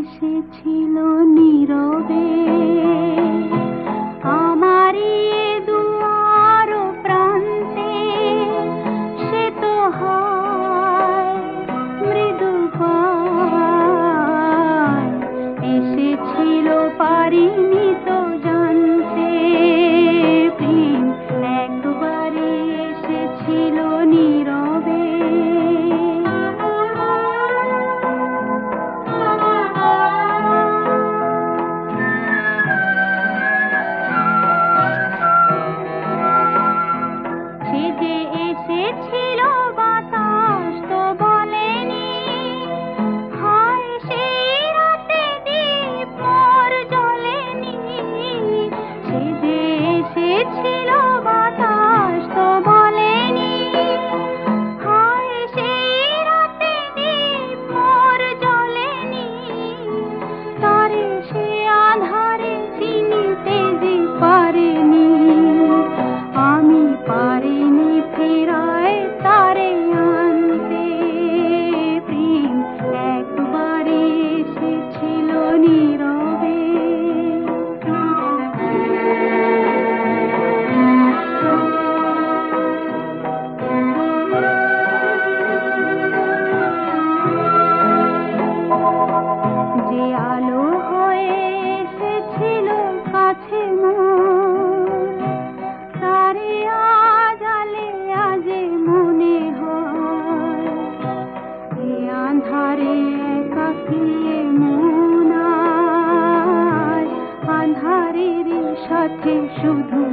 এসেছিল নীরবে আমারই এ দুয়ার প্রান্তে, সে তো হয় মৃদু পায়, এসেছিল পারিনি তো জানতে, প্রেম একবারে এসেছিল নীরবে। সে যে এসেছিল বাতাস তো বলেনি, হায় সেই রাতে দীপ মোর জ্বলেনি। সে যে এসেছিল বাতাস তো বলেনি, হায় সেই রাতে দীপ মোর জ্বলেনি। তারে সে আঁধারে চিনিতে যে পারেনি, আমি পারিনি ফেরায় তারে আনতে, প্রেম একবারে এসেছিল নীরবে। যে আলো হয়ে এসেছিল কাছে মোর, তারে আজ আলে আজে মনে হয়। এ আঁধারে একাকিয়ে মন আজ আঁধারের সাথে শুধু